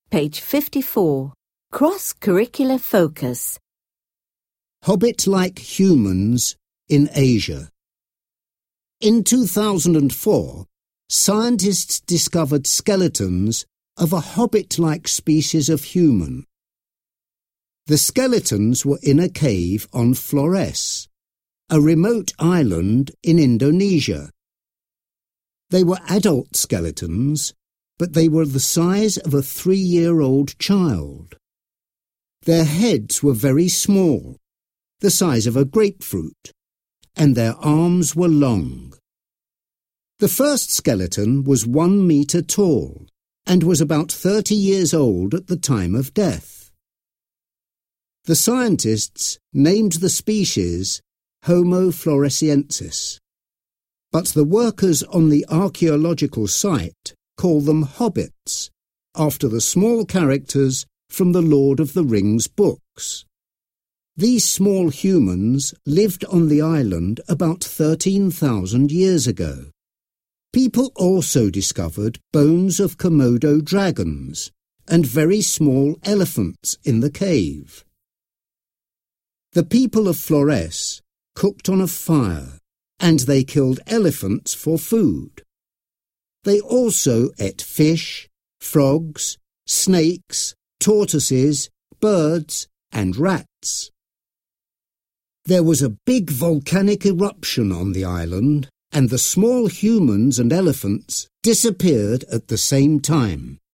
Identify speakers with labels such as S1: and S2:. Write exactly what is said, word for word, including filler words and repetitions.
S1: Page fifty-four. Cross-curricular focus.
S2: Hobbit-like humans in Asia. In two thousand four, scientists discovered skeletons of a hobbit-like species of human. The skeletons were in a cave on Flores, a remote island in Indonesia. They were adult skeletons, but they were the size of a three-year-old child. Their heads were very small, the size of a grapefruit, and their arms were long. The first skeleton was one metre tall and was about thirty years old at the time of death. The scientists named the species Homo floresiensis, but the workers on the archaeological site call them hobbits, after the small characters from the Lord of the Rings books. These small humans lived on the island about thirteen thousand years ago. People also discovered bones of Komodo dragons and very small elephants in the cave. The people of Flores cooked on a fire, and they killed elephants for food. They also ate fish, frogs, snakes, tortoises, birds, and rats. There was a big volcanic eruption on the island, and the small humans and elephants disappeared at the same time.